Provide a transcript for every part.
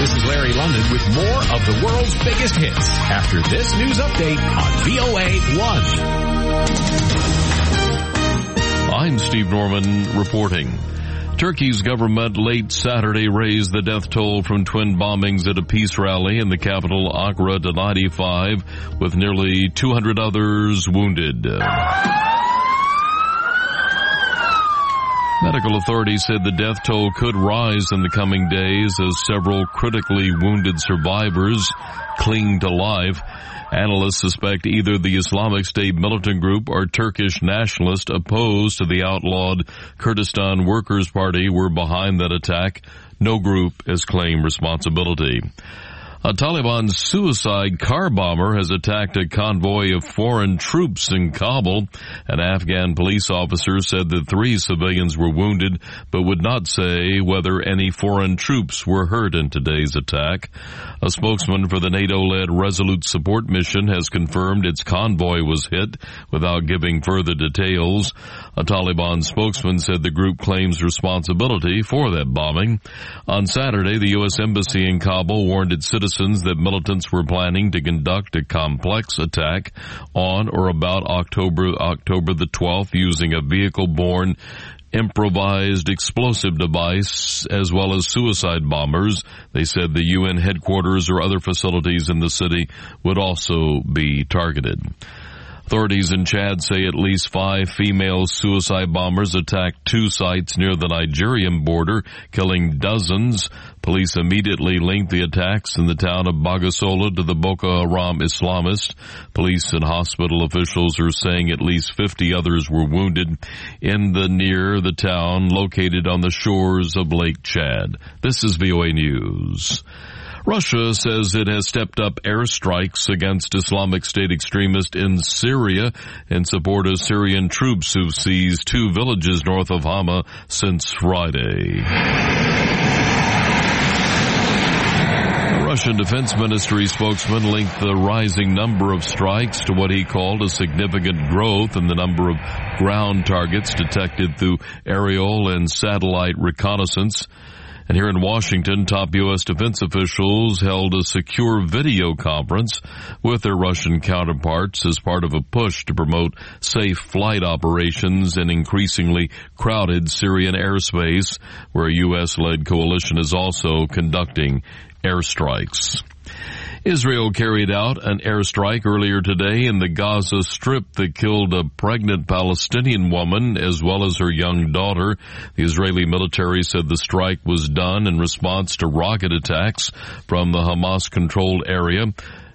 This is Larry London with more of the world's biggest hits after this news update on VOA 1. I'm Steve Norman reporting. Turkey's government late Saturday raised the death toll from twin bombings at a peace rally in the capital Ankara to 95, with nearly 200 others wounded. Medical authorities said the death toll could rise in the coming days as several critically wounded survivors cling to life. Analysts suspect either the Islamic State militant group or Turkish nationalists opposed to the outlawed Kurdistan Workers' Party were behind that attack. No group has claimed responsibility. A Taliban suicide car bomber has attacked a convoy of foreign troops in Kabul. An Afghan police officer said that 3 civilians were wounded, but would not say whether any foreign troops were hurt in today's attack. A spokesman for the NATO-led Resolute Support Mission has confirmed its convoy was hit without giving further details. A Taliban spokesman said the group claims responsibility for that bombing. On Saturday, the U.S. Embassy in Kabul warned its citizens that militants were planning to conduct a complex attack on or about October the 12th using a vehicle-borne improvised explosive device as well as suicide bombers. They said the UN headquarters or other facilities in the city would also be targeted. Authorities in Chad say at least 5 female suicide bombers attacked 2 sites near the Nigerian border, killing dozens. Police immediately linked the attacks in the town of Bagasola to the Boko Haram Islamists. Police and hospital officials are saying at least 50 others were wounded near the town located on the shores of Lake Chad. This is VOA News. Russia says it has stepped up airstrikes against Islamic State extremists in Syria in support of Syrian troops who've seized 2 villages north of Hama since Friday. The Russian Defense Ministry spokesman linked the rising number of strikes to what he called a significant growth in the number of ground targets detected through aerial and satellite reconnaissance. And here in Washington, top U.S. defense officials held a secure video conference with their Russian counterparts as part of a push to promote safe flight operations in increasingly crowded Syrian airspace, where a U.S.-led coalition is also conducting airstrikes. Israel carried out an airstrike earlier today in the Gaza Strip that killed a pregnant Palestinian woman as well as her young daughter. The Israeli military said the strike was done in response to rocket attacks from the Hamas-controlled area.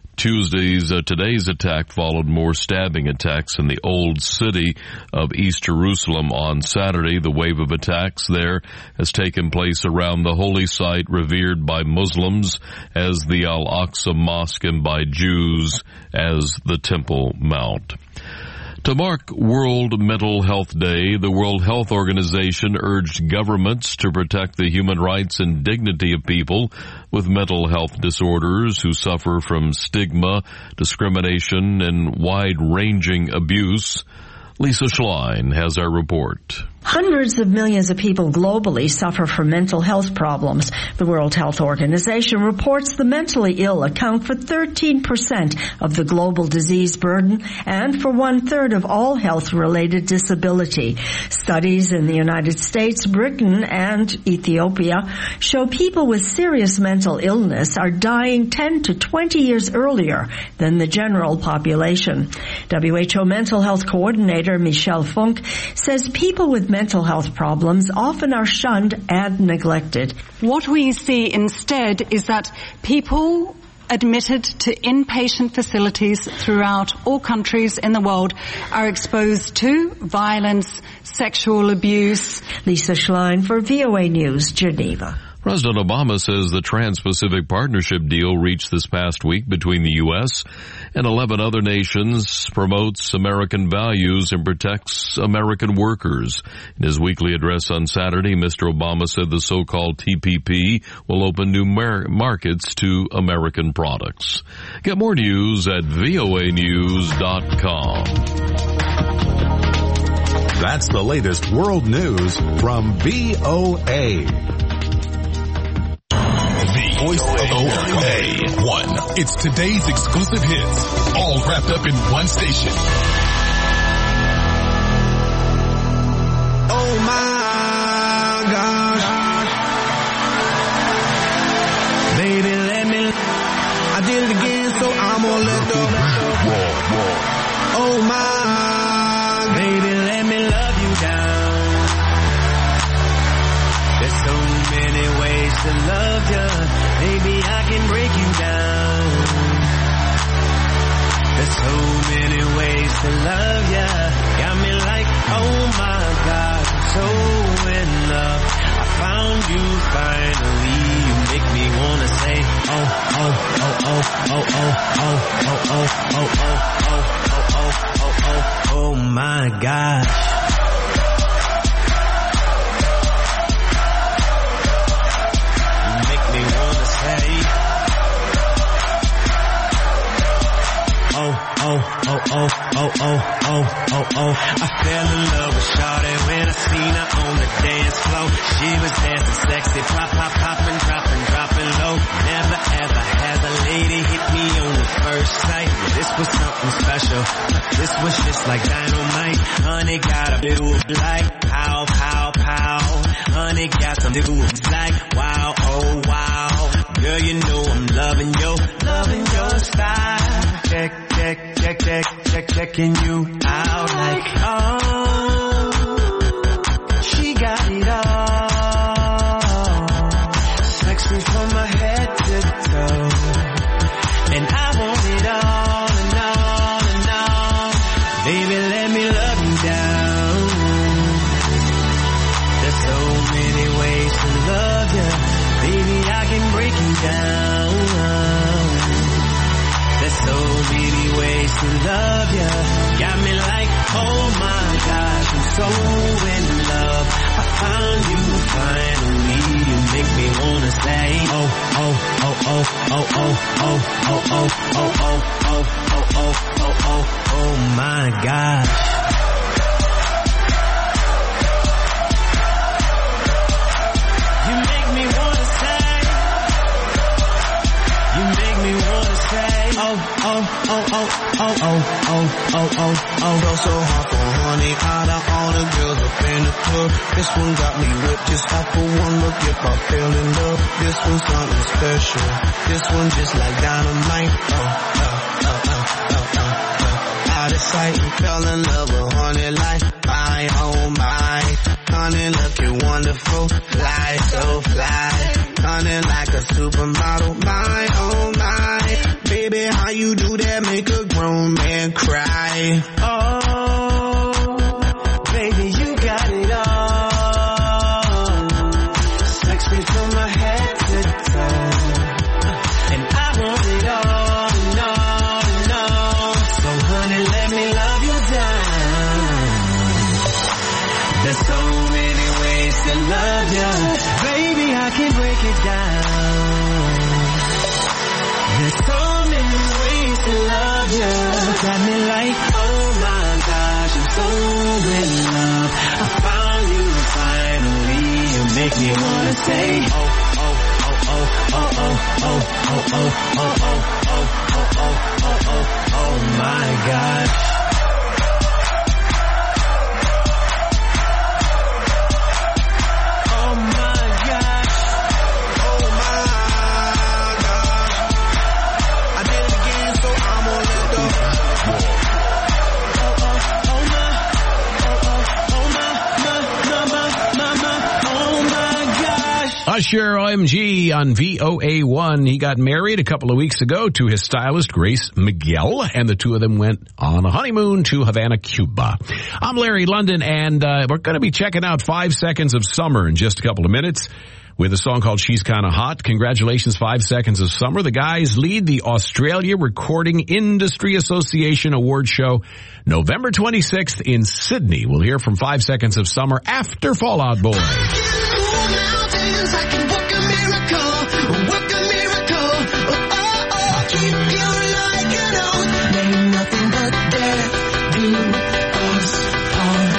Today's attack followed more stabbing attacks in the old city of East Jerusalem on Saturday. The wave of attacks there has taken place around the holy site revered by Muslims as the Al-Aqsa Mosque and by Jews as the Temple Mount. To mark World Mental Health Day, the World Health Organization urged governments to protect the human rights and dignity of people with mental health disorders who suffer from stigma, discrimination, and wide-ranging abuse. Lisa Schlein has our report. Hundreds of millions of people globally suffer from mental health problems. The World Health Organization reports the mentally ill account for 13% of the global disease burden and for 1/3 of all health-related disability. Studies in the United States, Britain, and Ethiopia show people with serious mental illness are dying 10 to 20 years earlier than the general population. WHO Mental Health Coordinator Michelle Funk says people with mental health problems often are shunned and neglected. What we see instead is that people admitted to inpatient facilities throughout all countries in the world are exposed to violence, sexual abuse. Lisa Schlein for VOA News, Geneva. President Obama says the Trans-Pacific Partnership deal reached this past week between the U.S. and 11 other nations promotes American values and protects American workers. In his weekly address on Saturday, Mr. Obama said the so-called TPP will open new markets to American products. Get more news at voanews.com. That's the latest world news from VOA. voice of OA1. It's today's exclusive hits, all wrapped up in one station. Oh my God, baby, let me. I did it again, so I'm gonna let go. Oh my, baby, let me love you down. There's so many ways to love you, baby, I can break you down. There's so many ways to love you, got me like, oh my God, I'm so in love. I found you finally, you make me wanna say, oh, oh, oh, oh, oh, oh, oh, oh, oh, oh, oh, oh, oh, oh, oh, oh my gosh. You make me wanna say, oh, oh, oh, oh, oh, oh, oh, oh, oh. I fell in love with Shawty when I seen her on the dance floor. She was dancing sexy, pop, pop, poppin', dropping, dropping low. Never ever had a lady hit me on the first sight. This was something special. This was just like dynamite. Honey got a move like pow, pow, pow. Honey got some moves like wow, oh wow. Girl, you know I'm loving your style. Check, check, check, check, check, checking you out like, oh, she got it all. Sex me from my head to toe, and I want it all and all and all. Baby, let me love you down. There's so many ways to love you, baby, I can break you down. There's so many ways to love you, got me like, oh my gosh, I'm so in love. I found you finally, you make me wanna say, oh, oh, oh, oh, oh, oh, oh, oh, oh, oh, oh, oh, oh, oh, oh, oh, oh my gosh. You make me wanna say, you make me wanna say, oh, oh, oh, oh, oh, oh, oh, oh, oh, oh. Go so hard for honey, out of all the girls up in the club. This one got me whipped just off for one look. If I fell in love, this one's something special. This one just like dynamite. Out of sight, fell in love with honey like my, oh my. Honey looking wonderful, fly so fly. Honey like a supermodel, my, oh my. Baby, how you do that make a grown man cry? Oh, baby, you got it all. Sex me from my head to toe, and I want it all and all and all. So honey, let me love you down. There's so many ways to love you, baby, I can break it down. There's so many ways to love you, got me like, oh my gosh, I'm so in love. I found you finally, you make me wanna say, oh, oh, oh, oh, oh, oh, oh, oh, oh, oh, oh, oh, oh, oh, oh, oh my gosh. Usher OMG on VOA1. He got married a couple of weeks ago to his stylist, Grace Miguel, and the two of them went on a honeymoon to Havana, Cuba. I'm Larry London, and we're going to be checking out 5 Seconds of Summer in just a couple of minutes with a song called She's Kinda Hot. Congratulations, 5 Seconds of Summer. The guys lead the Australia Recording Industry Association Award Show November 26th in Sydney. We'll hear from 5 Seconds of Summer after Fall Out Boy. I can work a miracle, work a miracle. Oh, oh, oh, keep you like an oath. Ain't nothing but that do us harm.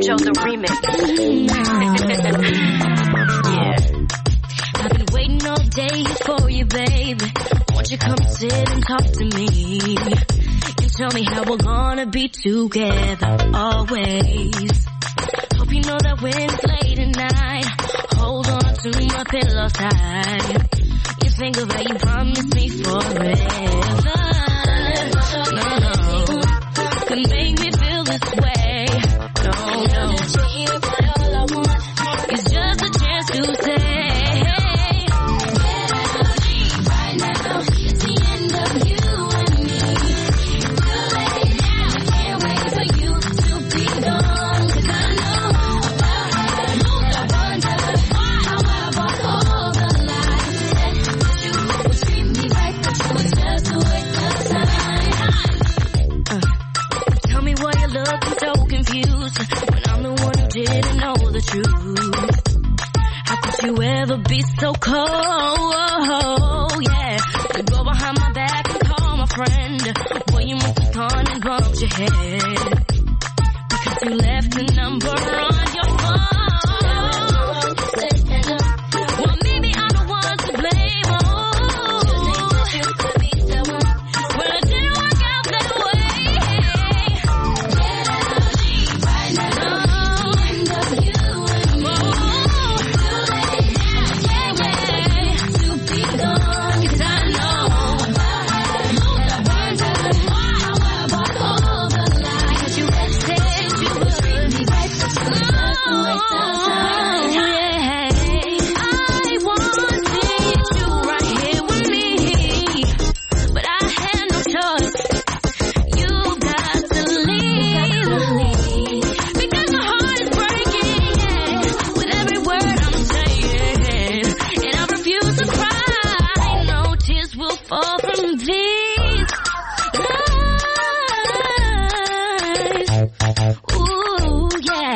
Show the remix. Yeah. I've been waiting all day for you, baby. Won't you come sit and talk to me? You tell me how we're gonna be together always. Hope you know that when it's late at night, hold on to my pillow tight. You think of how you promised me forever. No, can make me feel this way. No. All I want is just a chance to say, right now, it's the end of you and me. Too late now, can't wait for you to be gone. 'Cause I know about how I wonder how I bought all the lies that you would treat me right, but you were just a waste of time. Tell me why you're looking so confused when I'm the one who didn't know the truth. How could you ever be so cold? Yeah, to go behind my back and call my friend. Boy, you must have gone and bumped your head because you left a number on your phone. Well, maybe I'm the one to blame. Well, it didn't work out that way. Right now, end of you and me. Too late now, can't wait to be gone. 'Cause I know about how I wonder how I bought all the lies. Because you had said you would treat me right, but you were just a waste of time. I wanted you right here with me, but I had no choice. You got to leave because my heart is breaking with every word I'm saying, and I refuse to cry. No tears will fall from these eyes. Ooh, yeah.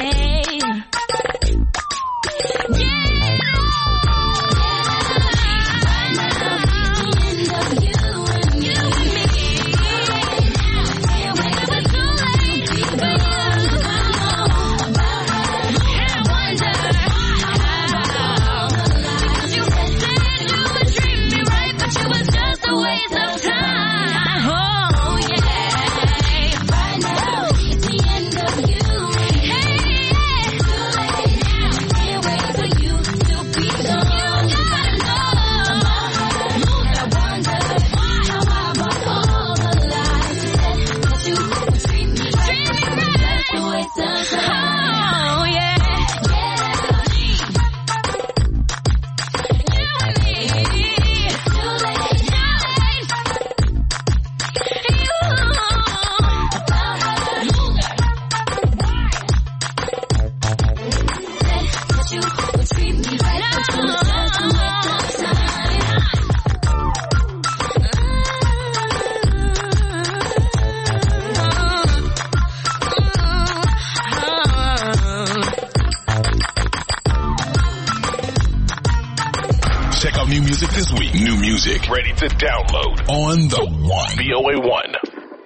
Check out new music this week. New music ready to download on the One. VOA One.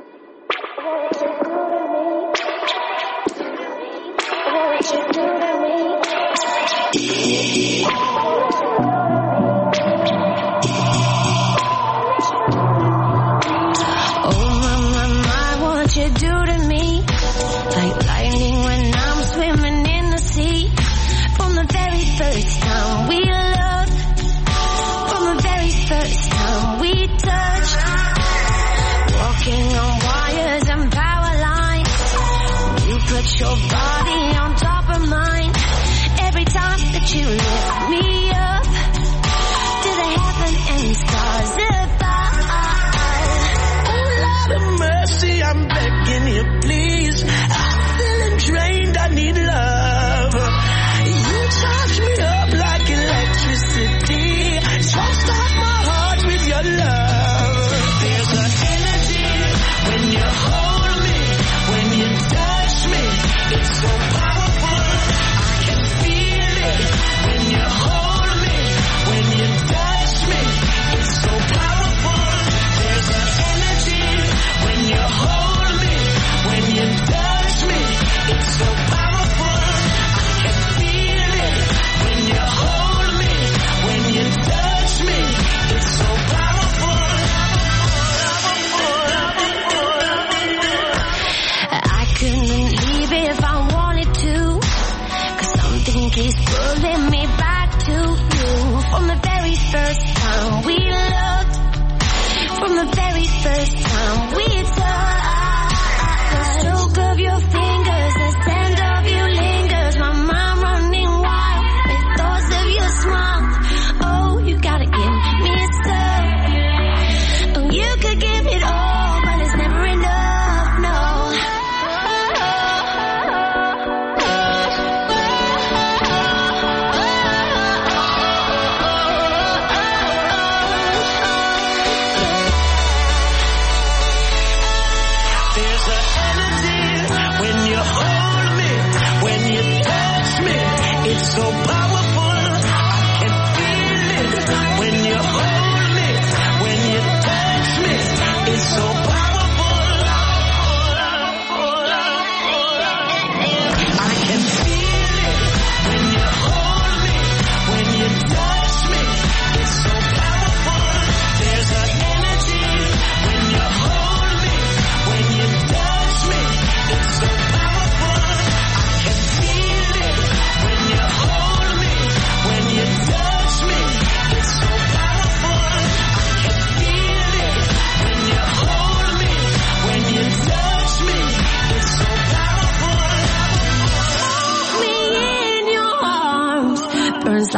What you do to me, like lightning when I'm swimming in the sea. From the very first time we loved, from the very first time we touched, walking on wires and power lines. You put your body on top of mine. Every time that you lift me up to the heaven and stars above. Oh, Lord of mercy, I'm begging you, please. I'm feeling drained, I need love. You charge me up like electricity. Jumpstart my heart with your love. There's an energy when you hold me, when you touch me. It's so powerful, I can feel it. When you hold me, when you touch me. It's so powerful. There's an energy when you hold me, when you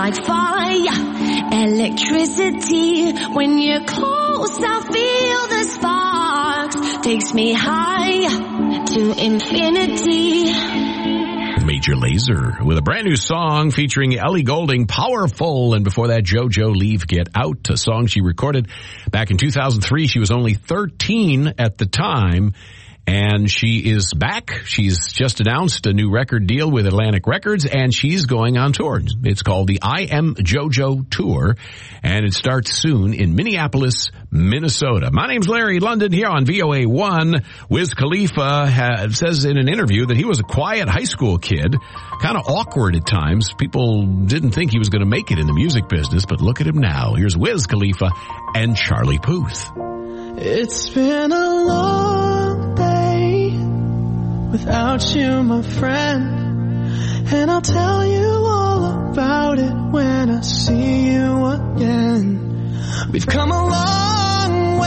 like fire, electricity. When you're close, I feel the sparks. Takes me high to infinity. Major Lazer with a brand new song featuring Ellie Goulding, Powerful, and before that JoJo Leave Get Out, a song she recorded back in 2003. She was only 13 at the time, and she is back. She's just announced a new record deal with Atlantic Records, and she's going on tour. It's called the I Am JoJo Tour, and it starts soon in Minneapolis, Minnesota. My name's Larry London here on VOA1. Wiz Khalifa says in an interview that he was a quiet high school kid, kind of awkward at times. People didn't think he was going to make it in the music business, but look at him now. Here's Wiz Khalifa and Charlie Puth. It's been a long day without you, my friend, and I'll tell you all about it when I see you again. We've come a long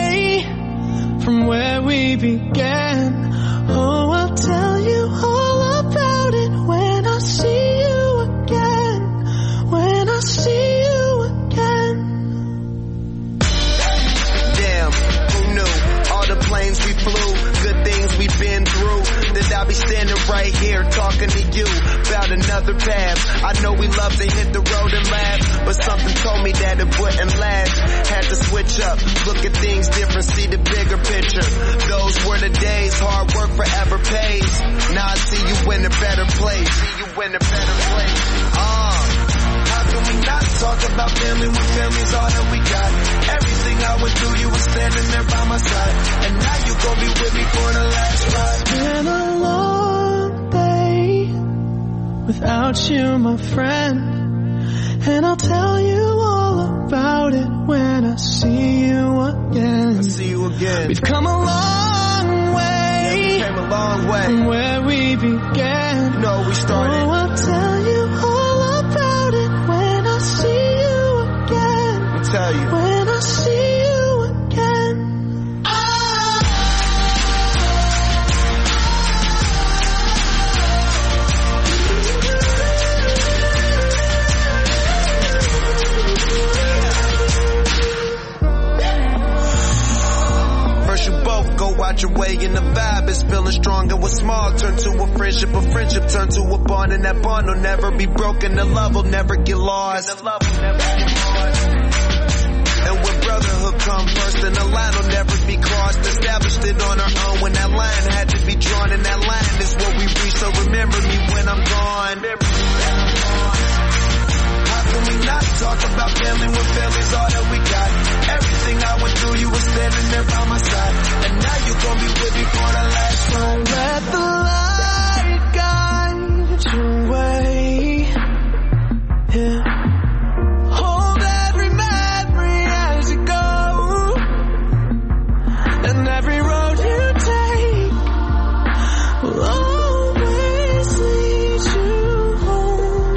way from where we began. Oh, I'll tell you all about it when I see you again. When I see you again. Damn, who knew? All the planes we flew, good things we've been through, that I'll be standing right here talking to you about another path. I know we love to hit the road and laugh, but something told me that it wouldn't last. Had to switch up, look at things different, see the bigger picture. Those were the days, hard work forever pays. Now I see you in a better place. See you in a better place. How can we not talk about family when family's all that we got? Everything I went through, you were standing there by my side, and now you gon' be with me for the last ride. It's been a long day without you, my friend, and I'll tell you all about it when I see you again. I see you again. We've come a long way, yeah, we came a long way from where we began. You know we started. Oh, I'll tell you all about it when I see you again. I'll tell you. When I see you again. First you both go out your way and the vibe is feeling strong, and what's small turn to a friendship turn to a bond, and that bond will never be broken, the love will never get lost. And when brotherhood come first, then the line will never be crossed. Established it on our own when that line had to be drawn, and that line is what we reach, so remember me when I'm gone. How can we not talk about family when family's all that we got? Everything I went through, you were standing there by my side, and now you gon' be with me for the last time. Let the light guide your way. Yeah. Hold every memory as you go, and every road you take will always lead you home.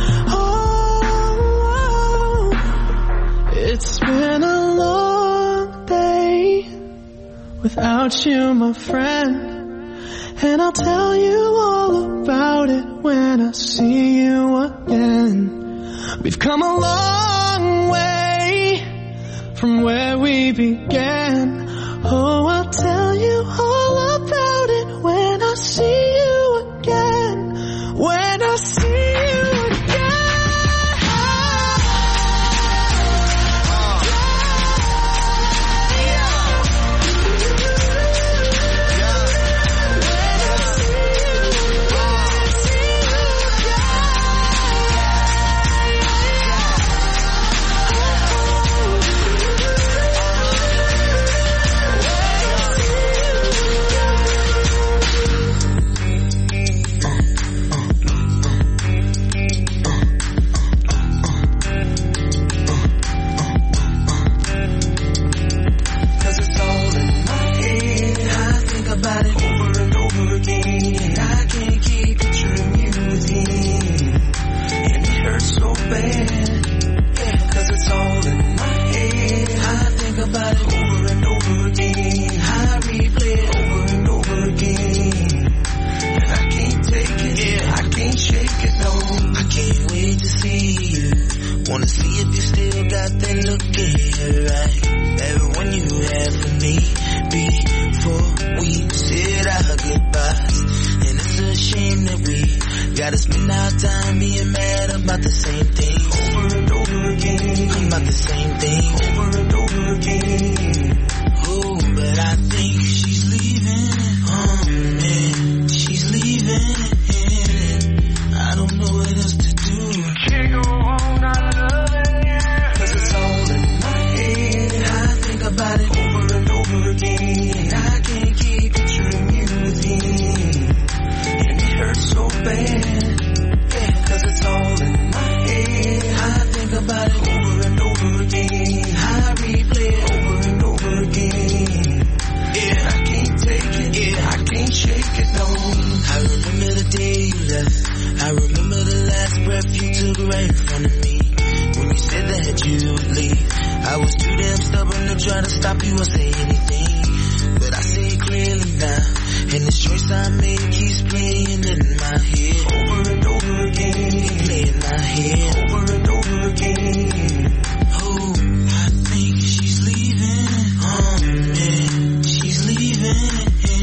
Oh, it's been a long day without you, my friend, and I'll tell you all about it when I see you again. We've come a long way from where we began. Oh, I'll tell you all about it when I see you again. When I see you again. gotta spend our time being mad about the same thing over and over again. About the same thing over and over again. Oh, but I think she's leaving. Oh man, she's leaving. I don't know what else to do. Can't go on not loving you. 'Cause it's all in my head. I think about it over and over again. I can't keep picturing you with him. And it hurts so bad. Yeah, 'cause it's all in my head. I think about it over and over again. I replay it over and over again. Yeah, I can't take it. Yeah, I can't shake it, no. I remember the day you left. I remember the last breath you took right in front of me. When you said that you would leave, I was too damn stubborn to try to stop you or say anything. But I see it clearly now, and this choice I made keeps playing in my head over and over again. Keep playing in my head over and over again. Oh, I think she's leaving. Oh man, she's leaving.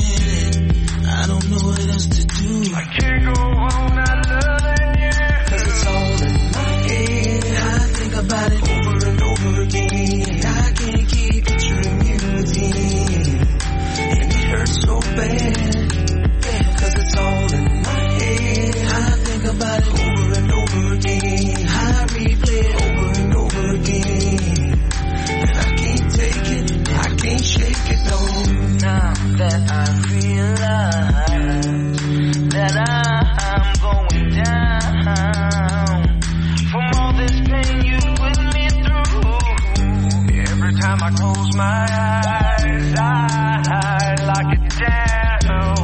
I don't know what else to do. I can't go on not loving you. 'Cause it's all in my head. I think about it over and over again. I can't keep picturing you with him. And it hurts so bad. Yeah, 'cause it's all in my head. I think about it over and over again. I replay it over and over again. And I can't take it. I can't shake it, no. Now that I realize that I'm going down from all this pain you put me through. Every time I close my eyes, I lock it down.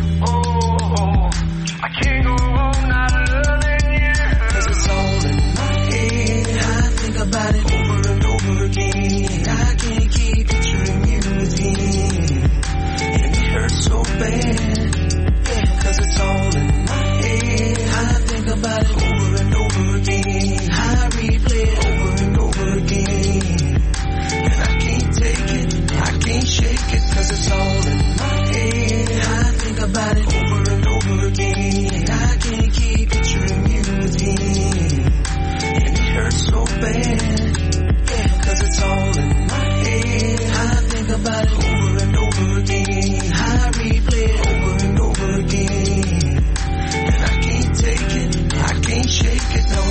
Oh, I can't go on not loving you. 'Cause it's all in my head. I think about it over and over again. I can't keep picturing you with him. And it hurts so bad. Yeah, 'cause it's all in my head. I think about it over and over again. I replay it over and over again. And I can't take it. I can't shake it. 'Cause it's all in my head. I think about it over and over again. I can't keep picturing you with him. And it hurts so bad. Yeah, 'cause it's all in my head. I think about it over and over again. I replay it over and over again. And I can't take it. I can't shake it, no.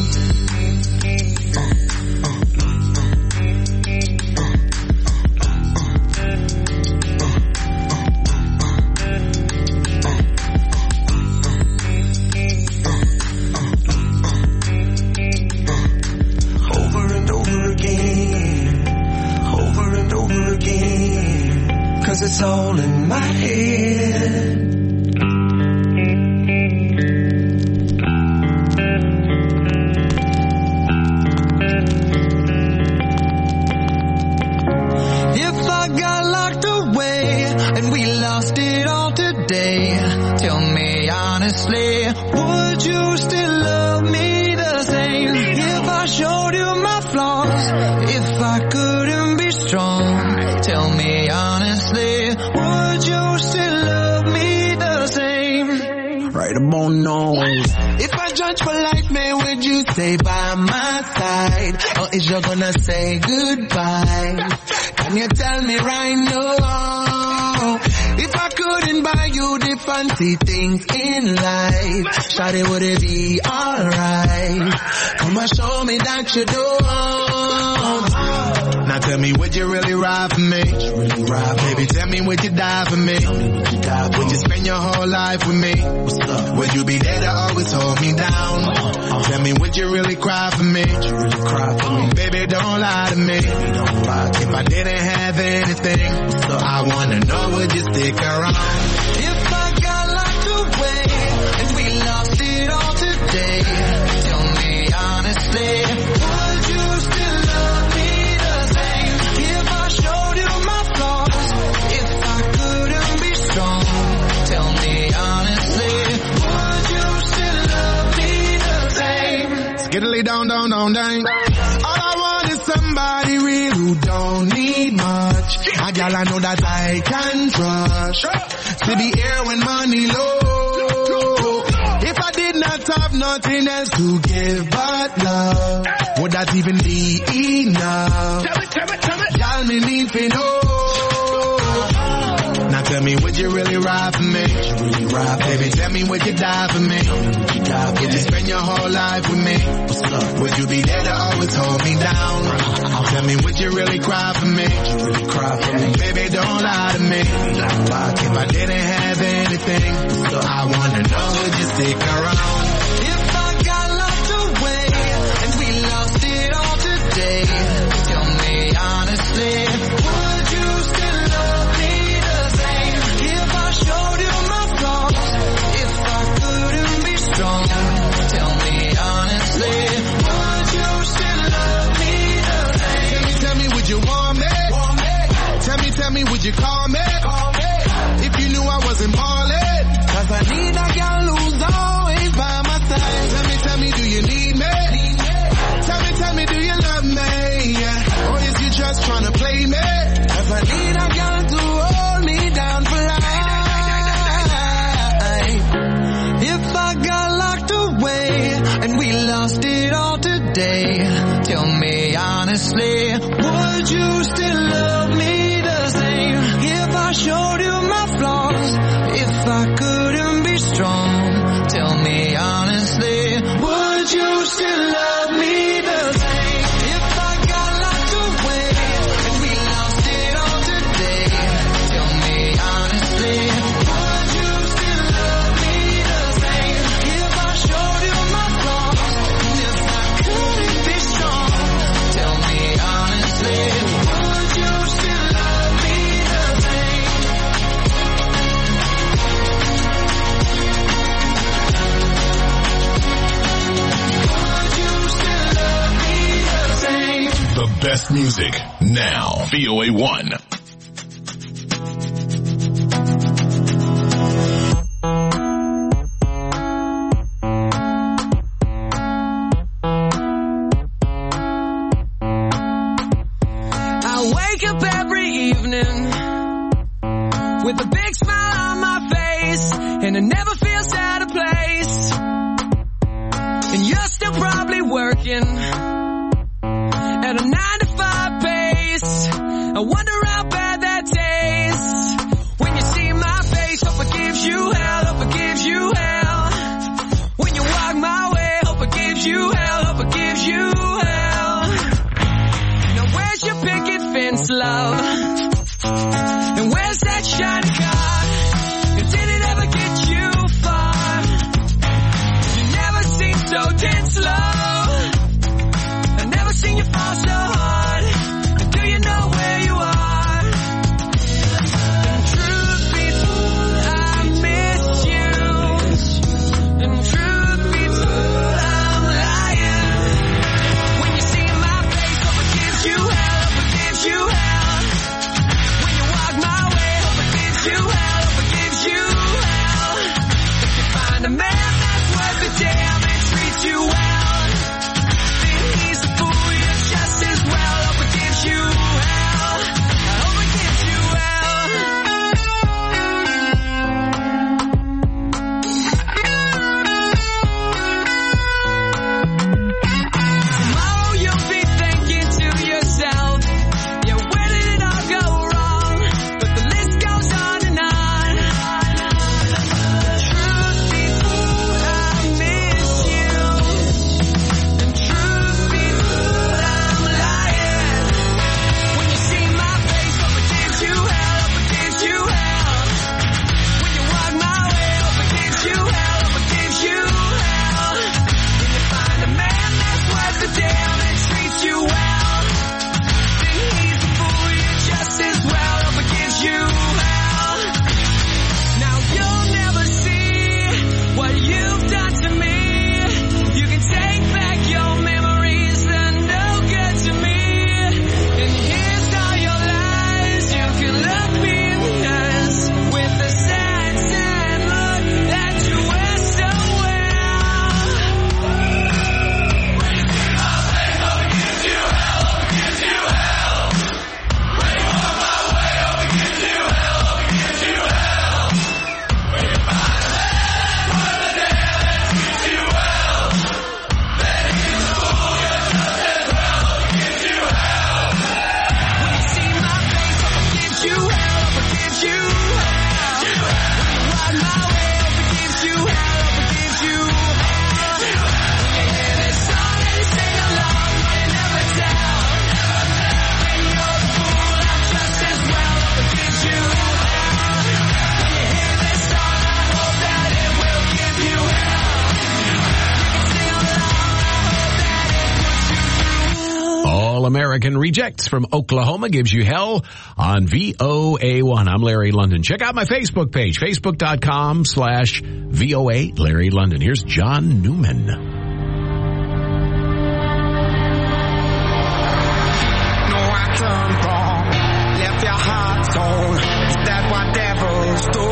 Over and over again. Over and over again. 'Cause it's all in my head. If I got locked away and we lost it all today, tell me honestly, would you still love me the same? If I showed you my flaws, if I couldn't be strong, tell me honestly, would you still love me the same? Right about now. If I judge for life, man, would you stay by my side? Or is you gonna say goodbye? Can you tell me right now? If I couldn't buy you the fancy things in life, shawty, would it be alright? Come and show me that you don't. Now tell me, would you really ride for me? Baby, tell me, would you die for me? Would you spend your whole life with me? Would you be there to always hold me down? Tell me, would you really cry for me? Baby, don't lie to me. If I didn't have anything, I wanna know, would you stick around? If I got locked away and we lost it all today, tell me honestly, would you still love me the same? If I showed you my flaws, if I couldn't be strong, tell me honestly, would you still love me the same? Skiddly down, down, down, down. All I want is somebody real who don't need much. A gal I know that I can trust. To be here when money low. If I did don't have nothing else to give but love, would that even be enough? Tell me. Y'all me need to know. Now tell me, would you really ride for me? Baby, tell me, would you die for me? Would you spend your whole life with me? Would you be there to always hold me down? Tell me, would you really cry for me? Baby, don't lie to me. If I didn't have anything, I wanna know, would you stick around? If I got locked away and we lost it all today, tell me honestly, would you still love me the same? If I showed you my flaws, if I couldn't be strong, tell me honestly, would you still love me the same? Tell me, would you want me? Tell me, would you call me? If you knew I wasn't ballin', 'cause I need a girl who's always by my side. Tell me, do you need me? Tell me, do you love me? Or is you just trying to play me? 'Cause I need a girl to hold me down for life. If I got locked away and we lost it all today, tell me honestly, would you still love me the same? If I showed you my flaws, if I couldn't be strong, tell me honestly, would you still love me the same? If I got locked away and we lost it all today, tell me honestly, would you still love me the same? If I showed you my flaws, if I couldn't be strong, tell me honestly, would you still love me the same? Would you still love me the same? The best music now. VOA1. I wake up every evening with a big smile on my face, and it never feels out of place. And you're still probably working at a 9-to-5 pace. I wonder how bad that tastes when you see my face. Hope it gives you hell, hope it gives you hell. When you walk my way, hope it gives you hell, hope it gives you hell. Now where's your picket fence, love? And where's that shiny car? And did it ever get you far? You never seem so tense, love. I never seen you fall so hard. American Rejects from Oklahoma gives you hell on VOA1. I'm Larry London. Check out my Facebook page, facebook.com/VOA Larry London. Here's John Newman. No, I turned wrong, left your heart torn. Is that what devils do?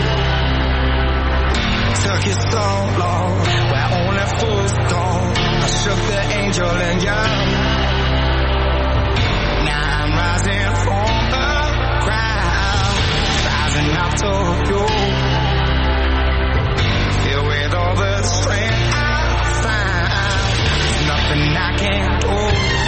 Took you so long, where only fools go. I shook the angel in you. Now I'm rising from the ground, rising up to you. Filled with all the strength I find, there's nothing I can't do.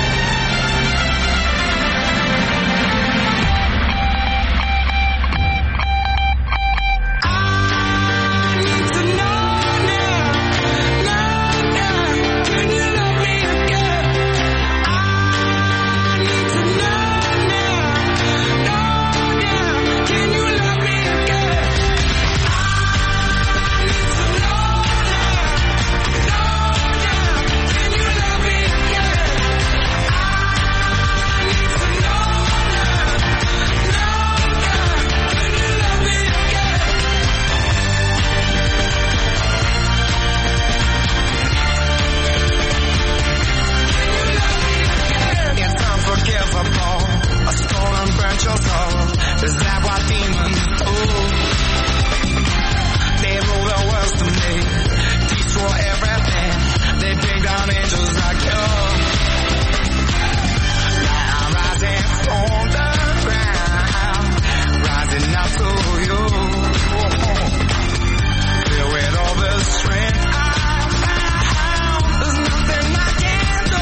Is that what demons do? They rule the world to me, destroy everything. They bring down angels like you. Now I'm rising from the ground, rising up to you. Filled with all the strength I found, there's nothing I can do.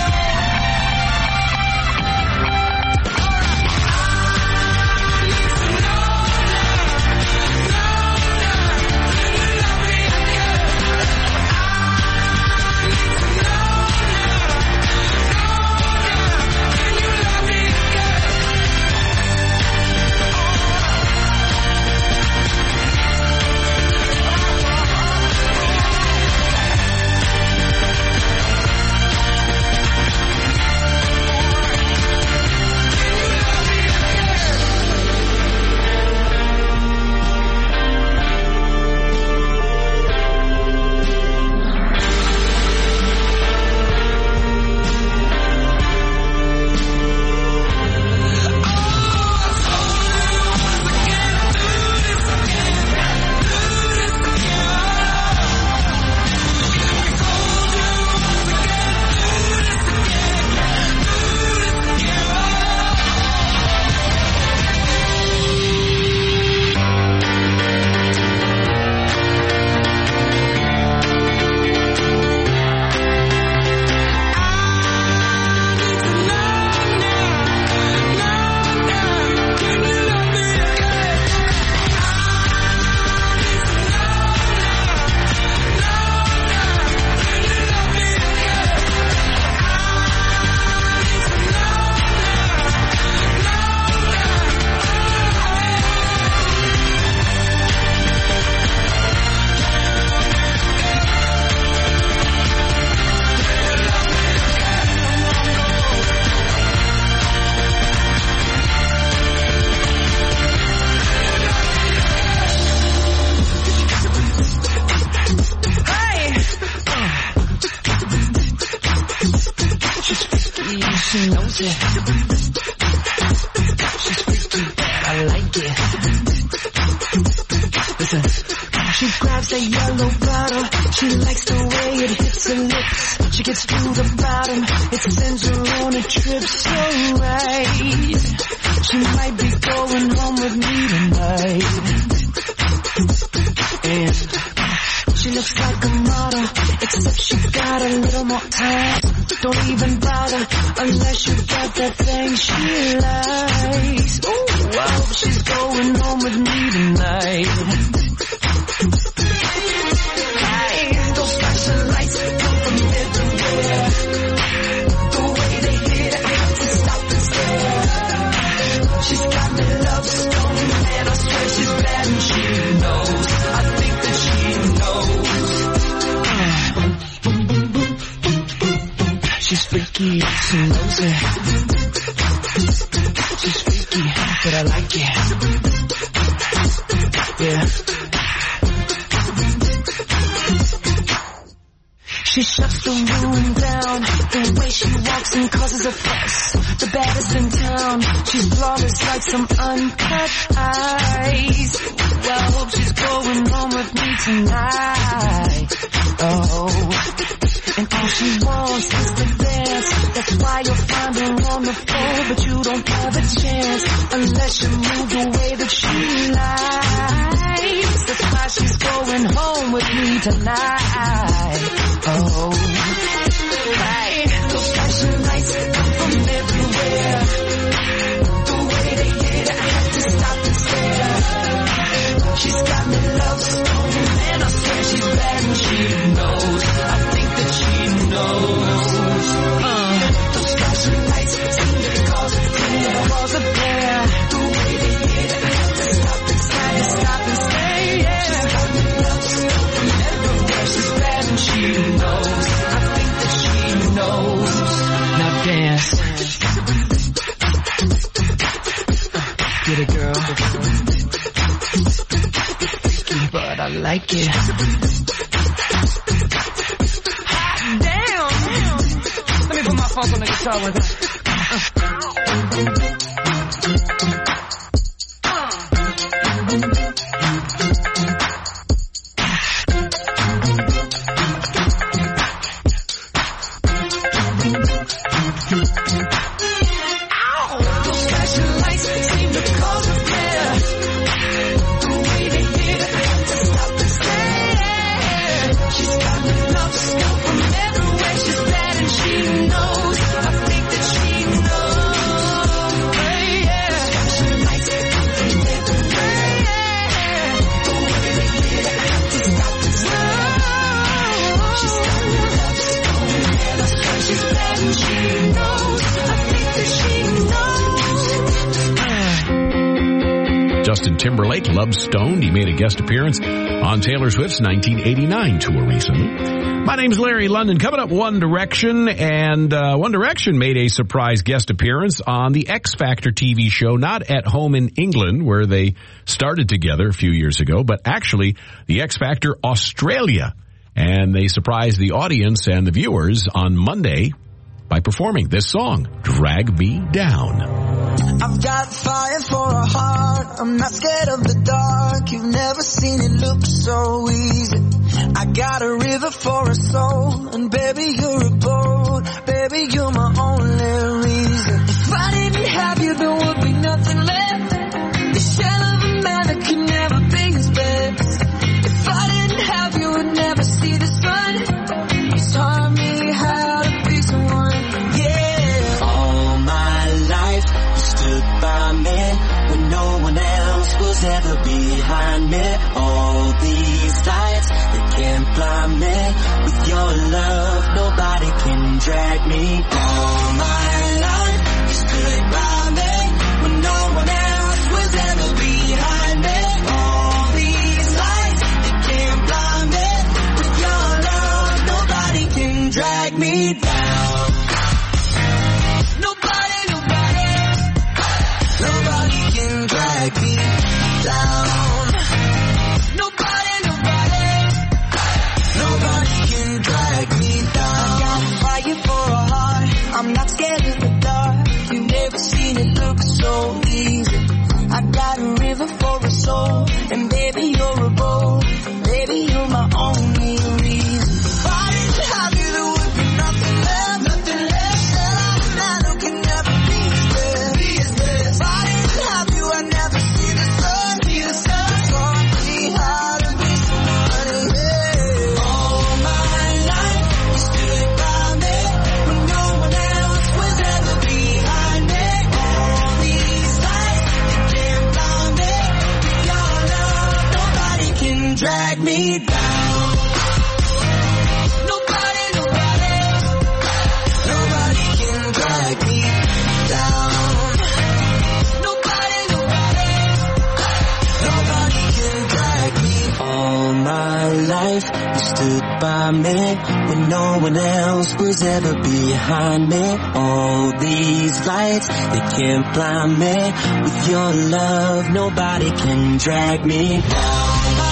She knows it. She's freaky, I like it. Listen. She grabs a yellow bottle. She likes the way it hits her lips. She gets to the bottom. It sends her on a trip so right. She might be going home with me tonight. And she looks like a model, except she got a little more time. Don't even bother unless you got that thing she likes. Ooh, I hope she's going home with me tonight. Hey, those flashing lights come from everywhere. The way they hit, I have to stop and stare. She's got me love stone, and I swear she's bad and she knows. I think that she knows. She's freaky, she knows it. Yeah. She shuts the room down. The way she walks and causes a fuss. The baddest in town. She's flawless like some uncut ice. Well, I hope she's going home with me tonight. Oh, and all she wants is to dance. That's why you'll find her on the floor, but you don't have a chance unless you move the way that she likes. That's why she's going home with me tonight. Oh, right. Those flashing lights come from everywhere. The way they hit, I have to stop and stare. She's got me love stoned, and I swear she's bad and she knows. I think that she knows. Those flashing lights seem to cause a flare. The way they hit, I have to stop and stare. Stop and stay. She's got me love stoned from everywhere. She's bad and she knows. I think that she knows. Now dance. Get it, girl. But I like it. Hot damn! Let me put my funk on the guitar with it. Justin Timberlake, Love Stoned. He made a guest appearance on Taylor Swift's 1989 tour recently. My name's Larry London. Coming up, One Direction. And One Direction made a surprise guest appearance on the X Factor TV show, not at home in England, where they started together a few years ago, but actually the X Factor Australia. And they surprised the audience and the viewers on Monday by performing this song, Drag Me Down. I've got fire for a heart. I'm not scared of the dark. You've never seen it look so easy. I got a river for a soul, and baby, you're a boat. Baby, you're my only reason. If I didn't have you, there would be nothing left. The shell of a man that could never be his best. If I didn't have you, I'd never see the sun. You taught me how to be someone. Yeah. All my life, you stood by me when no one else was ever behind me. All these lights, they can't blind me. With your love, nobody can drag me. All my life, you stood by me when no one else was ever behind me. All these lights, they can't blind me. With your love, nobody can drag me down. Nobody can drag me down. Nobody can drag me down. I got fire for a heart. I'm not scared of the dark. You've never seen it look so easy. I got a river for a soul, and baby, you're a boat. Baby, you're my only reason. If I didn't have you, there would be nothing left. Nothing left. Said I'm a man who can never be his best. If I didn't have you, I'd never see the sun. Taught me how to be somebody. Yeah. All my life, you stood by me when no one else was ever behind me. All these lights, they can't blind me. With your love, nobody can drag me down. Nobody can drag me down. Nobody can drag me. All my life, you stood by me when no one else was ever behind me. All these lights, they can't blind me. With your love, nobody can drag me down.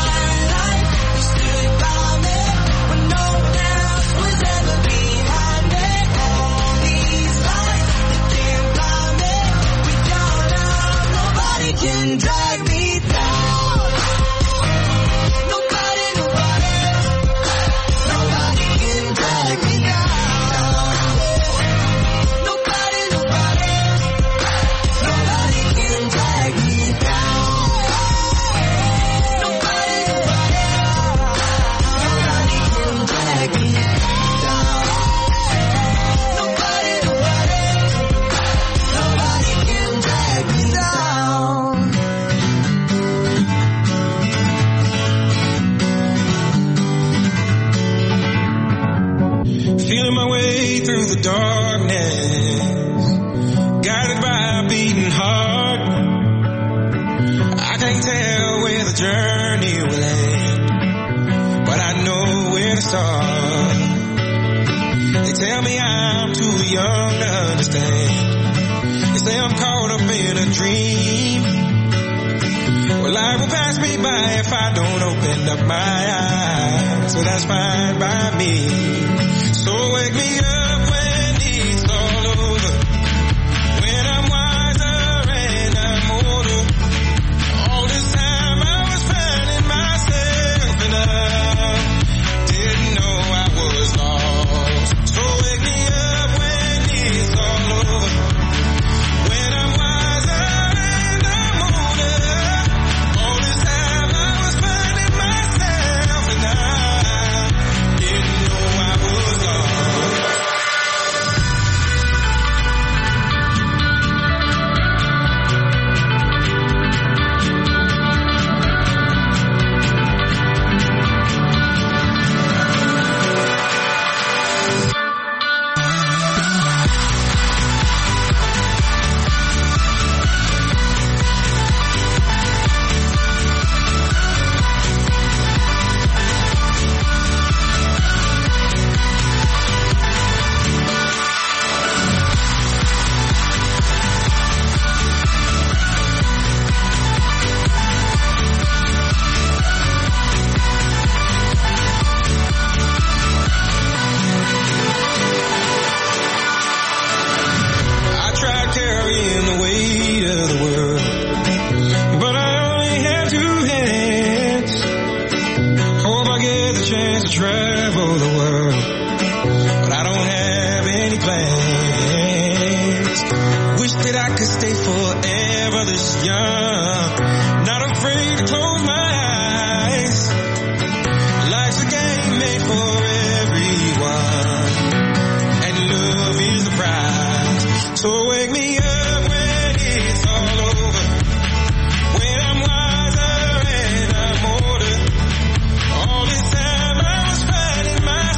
Can drag me down. Nobody can drag me down. Nobody can drag me down. Nobody can drag me down. Nobody can drag me down. Feeling my way through the darkness, guided by a beating heart. I can't tell where the journey will end, but I know where to start. They tell me I'm too young to understand. They say I'm caught up in a dream. Well, life will pass me by if I don't open up my eyes, so that's fine by me. So wake me up when it's all over, when I'm wiser and I'm older. All this time I was finding myself and I didn't know I was lost. So wake me up when it's all over, when I'm wiser and I'm older. All this time I was finding myself and I didn't know I was lost. All this time I was finding my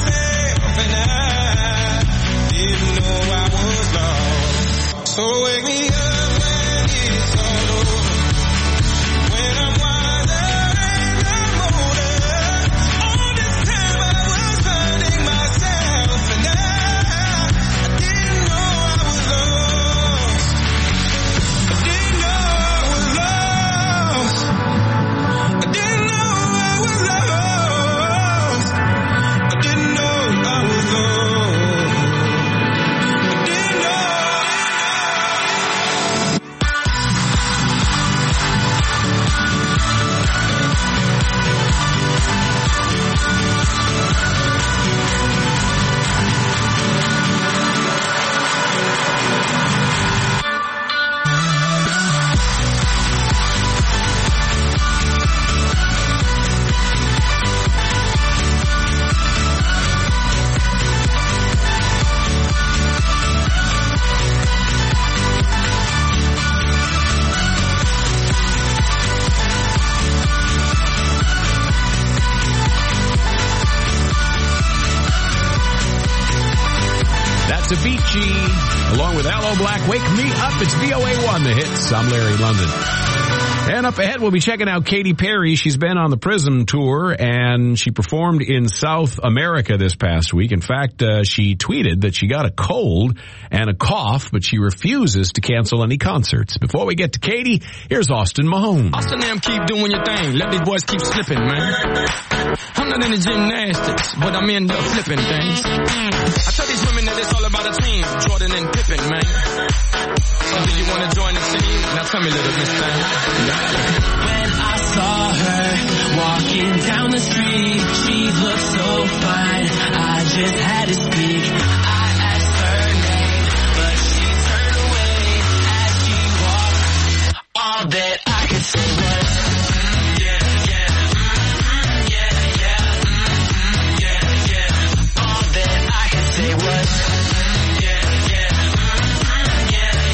Alex Avicii, along with Aloe Black. Wake Me Up. It's VOA1, the hits. I'm Larry London. And up ahead, we'll be checking out Katy Perry. She's been on the Prism Tour, and she performed in South America this past week. In fact, she tweeted that she got a cold and a cough, but she refuses to cancel any concerts. Before we get to Katy, here's Austin Mahone. Austin, them keep doing your thing. Let these boys keep slipping, man. I'm not into gymnastics, but I'm into flipping things. I tell these women that it's all about a team. Jordan and Pippen, man. So do you want to join the team? Now tell me, little Miss Thing. When I saw her walking down the street, she looked so fine, I just had to speak. I asked her name, but she turned away as she walked. All that I could say was, yeah, yeah, yeah, yeah, yeah, yeah. All that I could say was, yeah, yeah, yeah,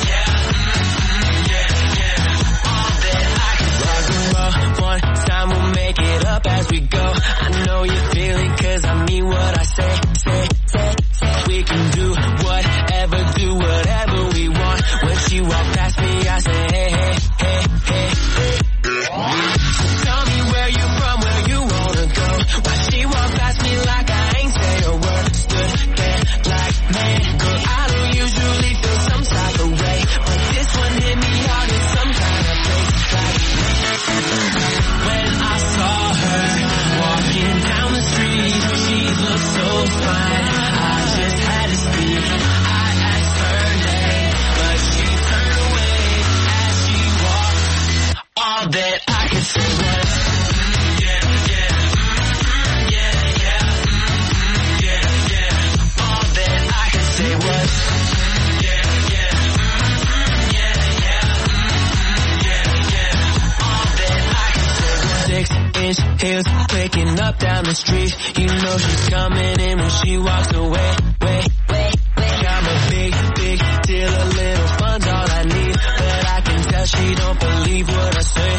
yeah, yeah. One time we'll make it up as we go. I know you feel it cause I mean what I say. We can do whatever we want. When she walk past me I say hey, hey, hey, hey, hey. Tell me where you from, where you wanna go. Why she walk past me like I ain't say a word. Stood there like man, girl I don't usually feel some type of way, but this one hit me hard in some kind of place. Like when I saw her walking down the street, she looked so fine, I just had to speak. I asked her name, but she turned away as she walked. All that I could say was, yeah, yeah, yeah, yeah, yeah, yeah. All that I could say was, yeah, yeah, yeah, yeah, yeah, yeah. All that I could say was 6-inch heels clicking up down the street. You know she's coming in when she walks away. I'm a big deal, a little fun's all I need, but I can tell she don't believe what I say.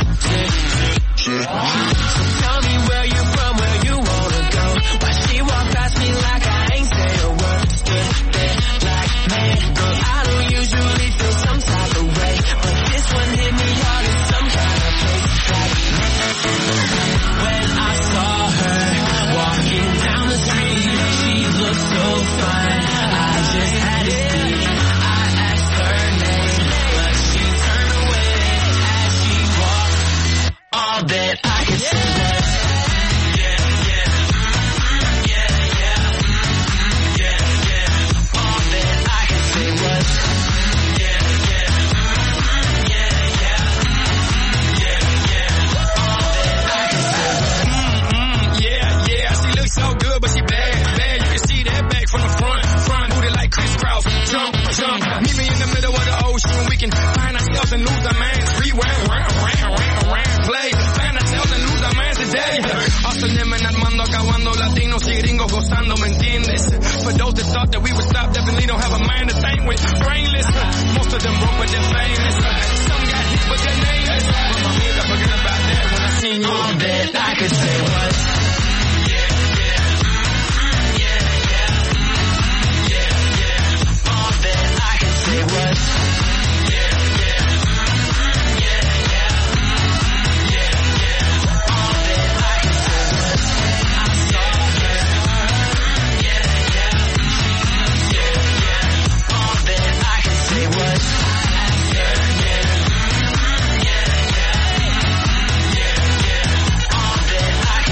So tell me where you from, where you wanna go. Why she walk past me like I ain't say a word. Stood there like man, girl I don't usually feel some type of way, but this one hit me hard in some kind of place. Like when I saw her walking down the street, she looked so fine, I just had to speak. I asked her name, but she turned away as she walked. All that I could say was, yeah, yeah, yeah, yeah, yeah, yeah. All that I could say was, yeah, yeah, yeah, yeah, yeah, yeah. All that I could say was, Yeah, she looks so good, but she bad. You can see that back from the front booty like crisscross. Jump. Meet me in the middle of the ocean. We can find ourselves and lose our minds. Rewind, round, play. Find ourselves and lose our minds today. Austin, and Armando, acabando, latinos y gringos gozando, ¿me entiendes? For those that thought that we would stop, definitely don't have a mind to think with. Brainless, most of them broke but they're famous. Some got hit but they're nameless. But my head, I forget about that when I seen you. all that I could say was, all that I could say was, I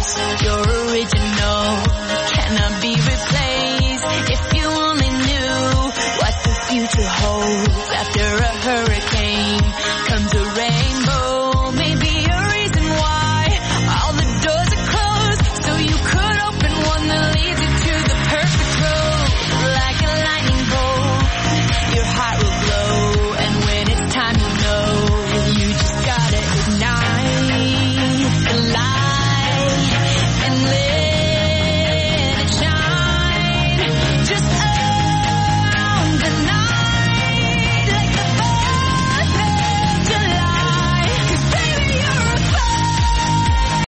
You're